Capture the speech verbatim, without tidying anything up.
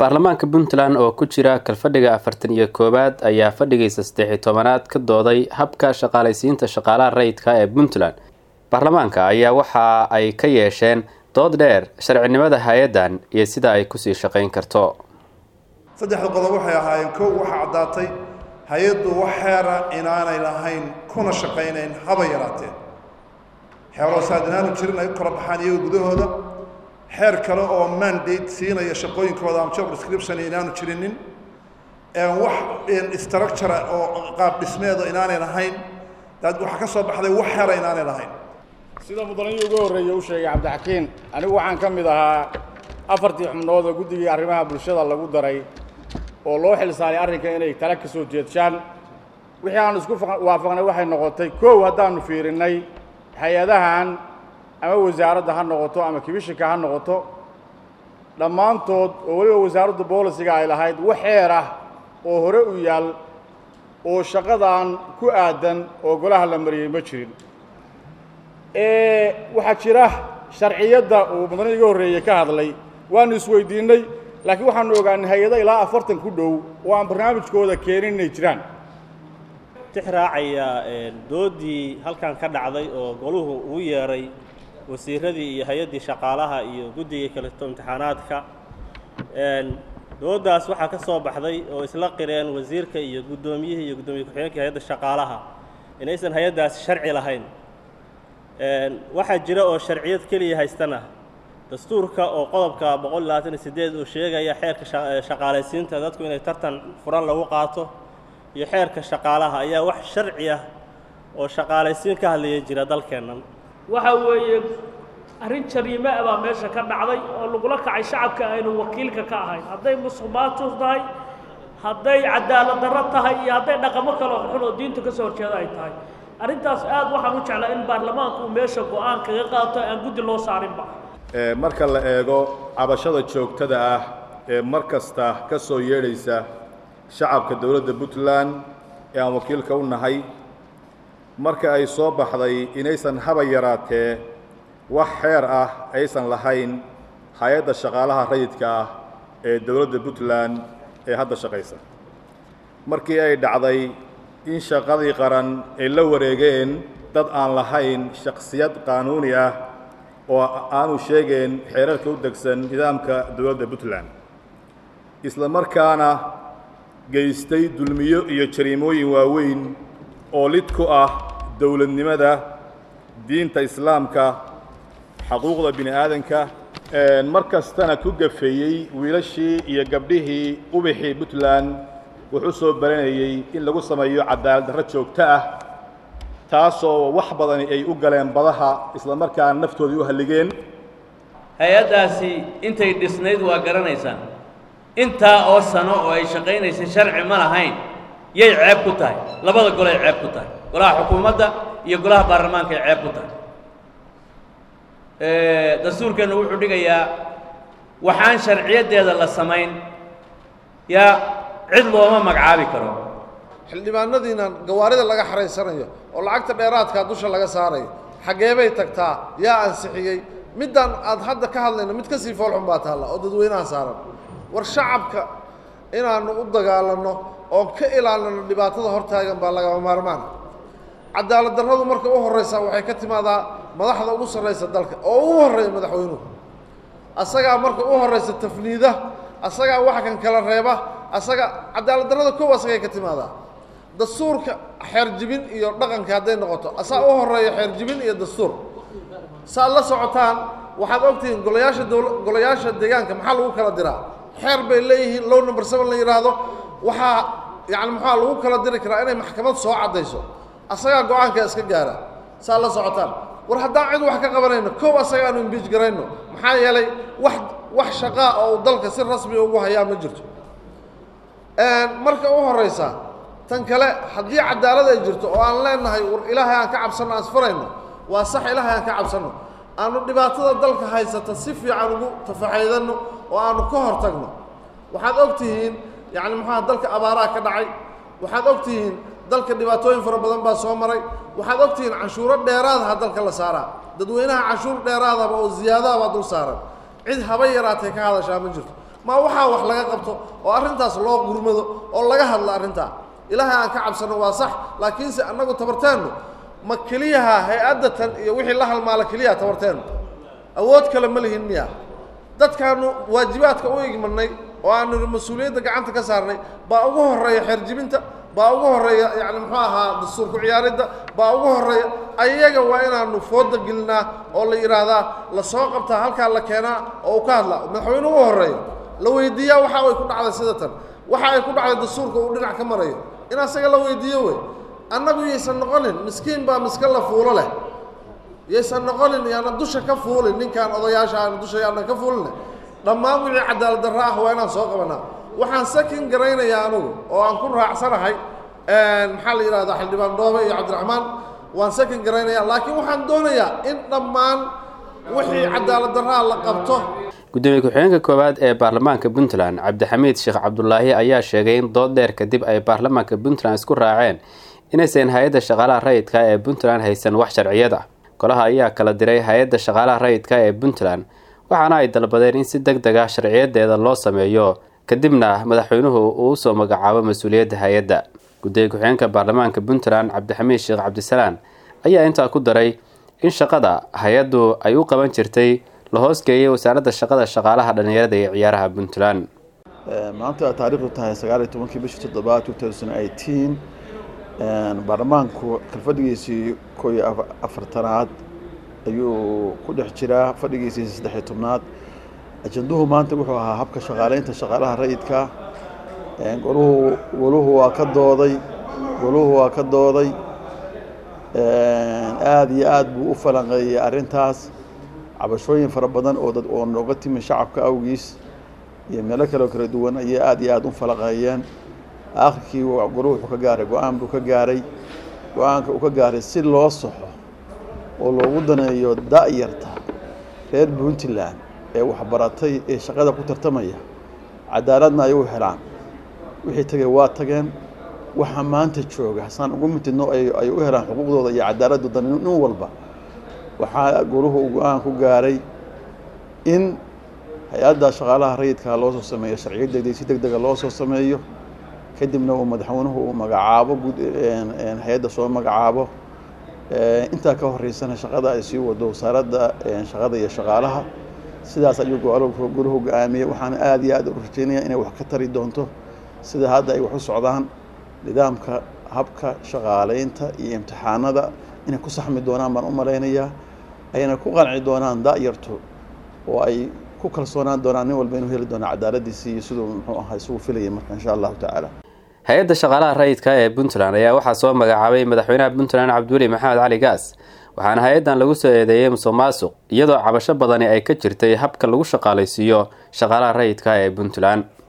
baarlamaanka Puntland oo ku jira kalfadhiga afartan iyo koowaad ayaa fadhigiisa saddex iyo tobanaad ka dooday habka shaqaalaysiinta shaqaalaha rayidka ee Puntland. Baarlamaanka ayaa waxa ay ka yeesheen dood dheer sharcinimada hay'adan iyo sida ay ku sii shaqeyn karto. saddexda qodob waxay ahaayeen kow waxa cadaatay hay'addu wax xeera inaanay lahayn kuna shaqeynayn haba yaraatee xeero saadinaanu jirin ay kala baxaan iyaga gudahooda xeer kale oo mandate siinaya shaqooyinkooda ama job description inaanu jirinin ee wax in structure oo qaab dhismeed inaanay lahayn dad waxa ka soo baxday wax xeer inaanay lahayn sida mudanayo ugu horeeyay uu sheegay Cabdixakiin anigu waxaan ka mid ahaa afartii xubnood oo guddiga arrimaha bulshada lagu daray oo loo xil saaray arrinka inay tala ka soo jeedaan wixii aan isku waafaqnay waxay noqotay koow haddaanu fiirinay hay'adahan ama wasaaradda ha noqoto ama kibishka ha noqoto dhammaantood oo waliba wasaaradda boolisiga ay lahayd wax xeer ah oo hore u yaal oo shaqadan ku aadan oo golaha la mariyay ma jirin ee waxa jira sharciyada oo mudanaha iga horeeyay ka hadlay waan isweydiinay laakiin waxaan ogaanay hay'ado ilaa afartan ku dhow oo aan barnaamijkooda keenin inay jiraan tixraacaya doodii halkan ka dhacday oo goluhu ugu yeeray wasiiradii iyo hay'adii shaqaalaha iyo guddiga kala imtixaanaadka een doodaas waxa ka soo baxday oo isla qireen wasiirka iyo guddoomiyaha iyo guddoomiye ku-xigeenka hay'adda shaqaalaha inaysan hay'adaas sharci lahayn een waxa jira oo sharciyad kaliya haystana dastuurka oo qodobka boqol labaatan iyo siddeed uu sheegaya xeerka shaqaalaysiinta dadku inay tartan furan lagu qaato iyo xeerka shaqaalaha ayaa wax sharci ah oo shaqaalaysiin ka hadlaya jira dalkeennan waxa weeye arrin jariime ah baa meesha ka dhacday oo lagula kacay shacabka aynu wakiilka ka ahayn hadday musuqmaasuq tahay hadday cadaalad darro tahay iyo hadday dhaqamo kale oo xun oo diinta ka soo horjeeda ay tahay arrintaas aad waxaan u jeclaa in baarlamaanku uu meesha go'aan kaga qaato aan guddi loo saarinba marka la eego cabashada joogtada ah ee mar kasta ka soo yeedhaysa shacabka dowladda Puntland ee aan wakiilka u nahay marka ay soo baxday inaysan haba yaraatee wax xeer ah aysan lahayn hay'adda shaqaalaha rayidka ah ee dowladda Puntland ee hadda shaqaysa markii ay dhacday in shaqadii qaran ay la wareegeen dad aan lahayn shakhsiyad qaanuuni ah oo aanu sheegeen xeerarka u degsan nidaamka dowladda Puntland isla markaana geystay dulmiyo iyo jariimooyin waaweyn oo lid ku ah dowladnimada diinta islaamka xuquuqda bini aadanka een markastana ku gafeeyay wiilashii iyo gabdhihii ubixii Puntland wuxuu soo baranayay in lagu sameeyo cadaalad darro joogto ah taasoo wax badan ay u galeen badaha isla markaana naftoodii u haligeen hay'adaasi intay dhisnayd waa garanaysaa intaa oo sano oo ay shaqaynaysay sharci ma lahayn yay ceeb ku tahay labada gol ay ceeb ku tahay golaha xukuumadda iyo golaha baarlamaanka ay ceeb ku tahay ee dastuurkeenu wuxuu dhigayaa waxaan sharciyadeeda la samayn yaa cid looma magacaabi karo xildhibaanadiina gawaarida laga xareysanayo oo lacagta dheeraadka dusha laga saarayo xageebay tagtaa yaa ansixiyay midaan aad hadda ka hadlayno mid ka sii foolxun baa taala oo dadweynaha saaran war shacabka inaanu u dagaalano oo ka ilaalino dhibaatada hortaagan baa laga maarmaan cadaalad darradu marka u horeysa waxay ka timaadaa madaxda ugu sareysa dalka oo ugu horeeya madaxweynuhu asaga marka u horeysa tafniida asaga wax kan kala reeba asaga cadaalad darrada koow asaga ka timaadaa dastuurka xeer jibin iyo dhaqanka haday noqoto asaa u horeeya xeer jibin iyo dastuur saa la socotaan waxaad ogtiin golayaasha golayaasha deegaanka maxaa lagu kala diraa xeer bay leeyihiin low number seven la yiraahdo waxa yaani maxaa lagu kala diri karaa inay maxkamad soo cadayso asaga go'aanka iska gaara saa la socotaan war haddaan cid wax ka qabanayno koob asaga aanu impeach garayno maxaa yeelay wax wax shaqo oo dalka si rasmi ugu hayaa ma jirto een marka u horeysa tan kale haddii cadaalad ay jirto oo aan leenahay war ilaahay aan ka cabsano asfarayno waa sax ilaahay aan ka cabsano aanu dhibaatada dalka haysata si fiican ugu tafaxeydano oo aanu ka hortagno waxaad ogtihiin yaani maxaa dalka abaaraha ka dhacay waxaad ogtihiin dalka dhibaatooyin fara badan baa soo maray waxaad ogtihiin canshuuro dheeraad ah dalka la saaraa dadweynaha canshuur dheeraad ah oo ziyaado ah dul saaran cid haba yaraatay ka hadashaa ma jirto ma waxaa wax laga qabto oo arrintaas loo gurmado oo laga hadlo arrintaa ilaahay aan ka cabsano waa sax laakiinse annagu tabarteennu ma keliyaha hay-addatan iyo wixii la halmaala keliyaha tabarteennu awood kale ma lihin miya dadkaanu waajibaadka u igmanay oo aanu mas-uuliyadda gacanta ka saarnay baa ugu horreeya xeerjibinta baa ugu horreeya yacni muxuu ahaa dastuurku ciyaaridda baa ugu horreeya ayaga waa inaanu fooda gelinaa oo la yidhaahdaa la soo qabtaa halkaa la keenaa oo u ka hadlaa madaxweyne ugu horreeya la weydiiyaa waxa ay ku dhacday sida tan waxa ay ku dhacday dastuurka uu dhinac ka marayo in asaga la weydiiyo wey annagu yaysan noqonin miskiin baa miska la fuulo leh yaysan noqonin yaana dusha ka fuulin ninkaan odayaasha aan dusha yaanan ka fuulin dhammaan wixii cadaalad darro ah waa inaan soo qabanaa waxaan sakin garaynayaa anugu oo aan ku raacsanahay maxaa la yidhahdaa xildhibaan dhoobe iyo cabdiraxmaan waan sakin garaynayaa laakiin waxaan doonayaa in dhammaan wixii cadaalad darraa la qabto gudoomiye ku-xigeenka koowaad ee baarlamaanka puntland cabdixamiid sheekh cabdulaahi ayaa sheegay in dood dheer kadib ay baarlamaanka puntland isku raaceen inaysan hay-adda shaqaalaha rayidka ee puntland haysan wax sharciyad ah golaha ayaa kala diray hay-adda shaqaalaha rayidka ee puntland waxaana ay dalbadeen in si deg deg ah sharciyadeeda loo sameeyo kadibna madaxweynuhu uu usoo magacaabo mas-uuliyadda hay-adda gudoomiye ku-xigeenka baarlamaanka puntland cabdixamiid sheekh cabdisalaan ayaa intaa ku daray in shaqada hay-addu ay u qaban jirtay la hoosgeeyay wasaaradda shaqada shaqaalaha dhalinyarada iyo ciyaaraha puntland maanta taariikhdu tahay sagaal iyo tobankii bishii toddobaad two thousand eighteen baarlamaanku kalfadhigiisii koo iyo afartanaad ayuu ku dhex jiraa fadhigiisii saddex iyo tobnaad ajanduhu maanta wuxuu ahaa habka shaqaaleynta shaqaalaha rayidka goluhu goluhu waa ka dooday goluhu waa ka dooday aada iyo aada buu u falanqeeyey arrintaas cabashooyin fara badan oo dad oo nooga timi shacabka awgiis iyo meelo kale oo kala duwan ayay aada iyo aada u falanqeeyeen aakhirkii goluhu wuxuu ka gaaray go-aan buu ka gaaray go-aanka uu ka gaaray si loo saxo oo loogu daneeyo da-yarta reer puntland ee waxbaratay ee shaqada ku tartamaya cadaaladna ay u helaan wixii tagay waa tageen waxa maanta jooga hasaan ugu mitidno ay u helaan xuquuqdooda iyo cadaaladooda nin walba waxaa goluhu uu go-aan ku gaaray in hay-adda shaqaalaha rayidka loo soo sameeyo sharciyadeedii si deg dega loo soo sameeyo kadibna uu madaxweynuhu uu magacaabo hay-adda soo magacaabo intaa ka horeysana shaqada ay sii wado wasaaradda shaqada iyo shaqaalaha sidaas ayuu goluhu go-aamiyey waxaana aada iyo aada u rajeynaya inay wax ka tari doonto sida hadda ay wax u socdaan nidaamka habka shaqaaleynta iyo imtixaanada inay ku saxmi doonaan baan u malaynayaa ayna ku qanci doonaan da-yartu oo ay ku kalsoonaan doonaan nin walba inuu heli doono cadaaladiisii iyo siduu muxuu ahaa isugu filayay marka insha allahu tacaala hay-adda shaqaalaha rayidka ee puntland ayaa waxaa soo magacaabay madaxweynaha puntland cabdiweli maxamed cali gaas waxaana hay-addan lagu soo eedeeyey musuq maasuq iyadoo cabasho badani ay ka jirtay habka lagu shaqaalaysiiyo shaqaalaha rayidka ee puntland